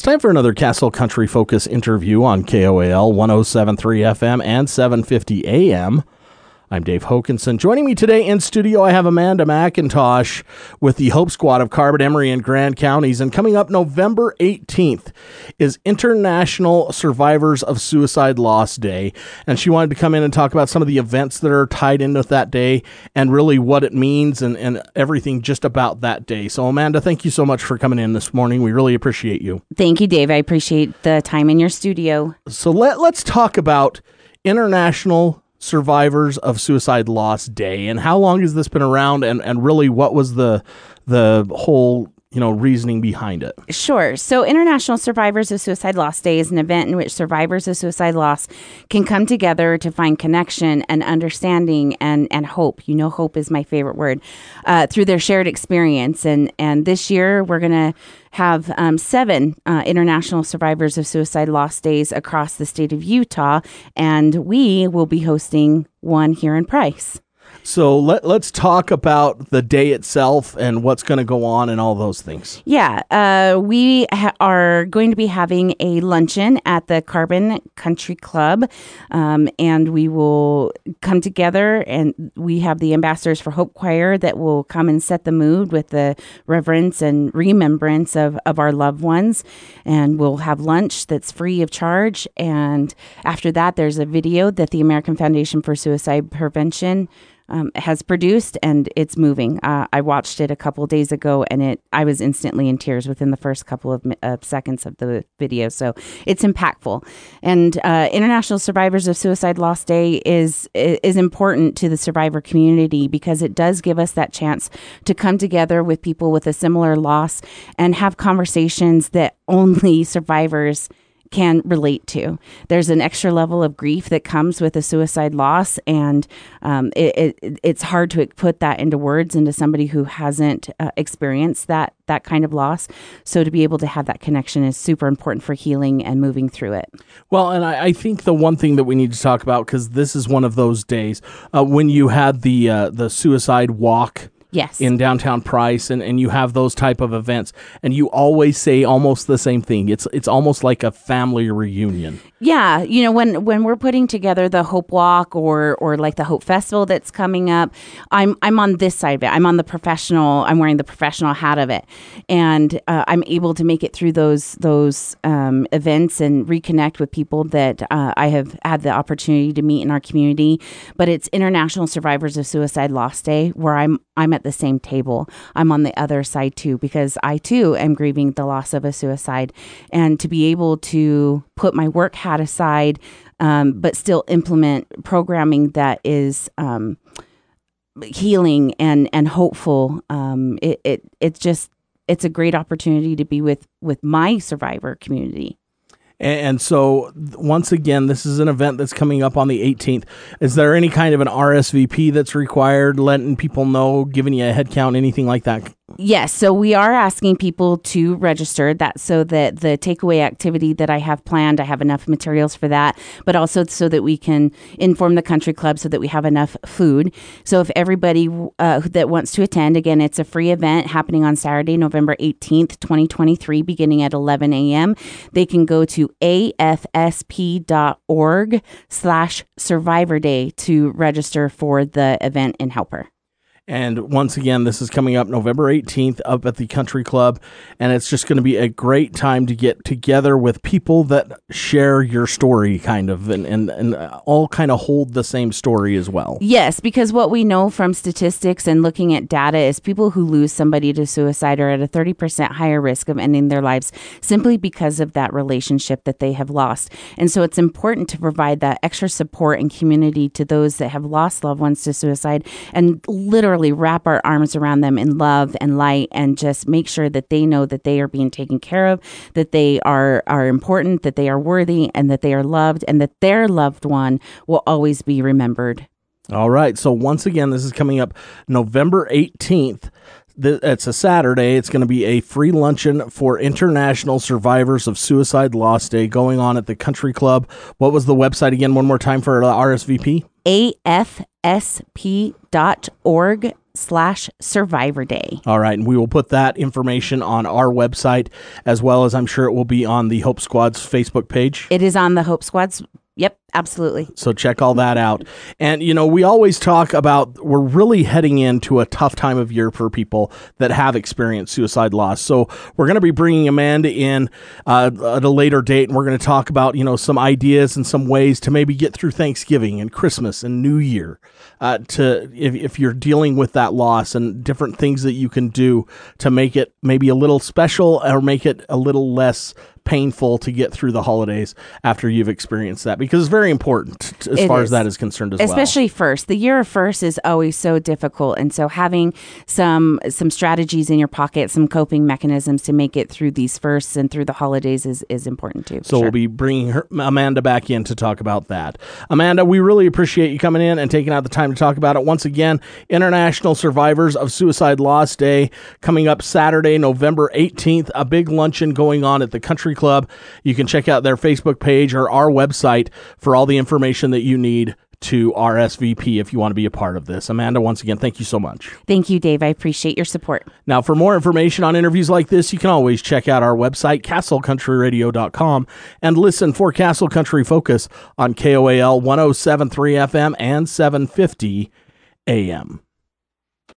It's time for another Castle Country Focus interview on KOAL 107.3 FM and 750 AM. I'm Dave Hokinson. Joining me today in studio, I have Amanda McIntosh with the Hope Squad of Carbon, Emery, and Grand Counties. And coming up November 18th is International Survivors of Suicide Loss Day. And she wanted to come in and talk about some of the events that are tied in with that day and really what it means and everything just about that day. So, Amanda, thank you so much for coming in this morning. We really appreciate you. Thank you, Dave. I appreciate the time in your studio. So let's talk about International Survivors of Suicide Loss Day, and how long has this been around, and really what was the whole reasoning behind it? Sure. So International Survivors of Suicide Loss Day is an event in which survivors of suicide loss can come together to find connection and understanding and hope. Hope is my favorite word, through their shared experience. And this year we're going to have 7 International Survivors of Suicide Loss Days across the state of Utah, and we will be hosting one here in Price. So let's talk about the day itself and what's going to go on and all those things. Yeah, we are going to be having a luncheon at the Carbon Country Club, and we will come together, and we have the Ambassadors for Hope Choir that will come and set the mood with the reverence and remembrance of our loved ones, and we'll have lunch that's free of charge, and after that there's a video that the American Foundation for Suicide Prevention has produced, and it's moving. I watched it a couple days ago, and I was instantly in tears within the first couple of seconds of the video. So it's impactful. And International Survivors of Suicide Loss Day is important to the survivor community because it does give us that chance to come together with people with a similar loss and have conversations that only survivors can relate to. There's an extra level of grief that comes with a suicide loss, and it's hard to put that into words into somebody who hasn't experienced that kind of loss. So to be able to have that connection is super important for healing and moving through it. Well, and I think the one thing that we need to talk about, because this is one of those days when you had the suicide walk. Yes. In downtown Price, and you have those type of events, and you always say almost the same thing. It's almost like a family reunion. Yeah, when we're putting together the Hope Walk or like the Hope Festival that's coming up, I'm on this side of it. I'm on the professional. I'm wearing the professional hat of it, and I'm able to make it through those events and reconnect with people that I have had the opportunity to meet in our community. But it's International Survivors of Suicide Loss Day, where I'm at the same table. I'm on the other side too, because I too am grieving the loss of a suicide, and to be able to put my work hat aside, but still implement programming that is healing and hopeful. It's a great opportunity to be with my survivor community. And so, once again, this is an event that's coming up on the 18th. Is there any kind of an RSVP that's required, letting people know, giving you a head count, anything like that? Yes, so we are asking people to register that so that the takeaway activity that I have planned, I have enough materials for that, but also so that we can inform the country club so that we have enough food. So if everybody that wants to attend, again, it's a free event happening on Saturday, November 18th, 2023, beginning at 11 a.m. They can go to afsp.org/Survivor Day to register for the event and help her. And once again, this is coming up November 18th up at the Country Club, and it's just going to be a great time to get together with people that share your story, kind of, and all kind of hold the same story as well. Yes, because what we know from statistics and looking at data is people who lose somebody to suicide are at a 30% higher risk of ending their lives simply because of that relationship that they have lost. And so it's important to provide that extra support and community to those that have lost loved ones to suicide, and literally wrap our arms around them in love and light, and just make sure that they know that they are being taken care of, that they are important, that they are worthy, and that they are loved, and that their loved one will always be remembered. All right. So once again, this is coming up November 18th. It's a Saturday. It's going to be a free luncheon for International Survivors of Suicide Loss Day going on at the Country Club. What was the website again one more time for RSVP? AFSP.org hopesp.org/Survivor Day. All right, and we will put that information on our website, as well as I'm sure it will be on the Hope Squad's Facebook page. It is on the Hope Squad's. Yep, absolutely. So check all that out. And, we always talk about we're really heading into a tough time of year for people that have experienced suicide loss. So we're going to be bringing Amanda in at a later date, and we're going to talk about, some ideas and some ways to maybe get through Thanksgiving and Christmas and New Year, if you're dealing with that loss, and different things that you can do to make it maybe a little special or make it a little less painful to get through the holidays after you've experienced that, because it's very important as far as that is concerned as well. Especially first. The year of first is always so difficult, and so having some strategies in your pocket, some coping mechanisms to make it through these firsts and through the holidays is important too. So we'll be bringing Amanda back in to talk about that. Amanda, we really appreciate you coming in and taking out the time to talk about it. Once again, International Survivors of Suicide Loss Day coming up Saturday, November 18th, a big luncheon going on at the Country Club. You can check out their Facebook page or our website for all the information that you need to RSVP if you want to be a part of this. Amanda, once again, thank you so much. Thank you, Dave. I appreciate your support. Now, for more information on interviews like this, you can always check out our website, castlecountryradio.com, and listen for Castle Country Focus on KOAL 107.3 FM and 750 AM.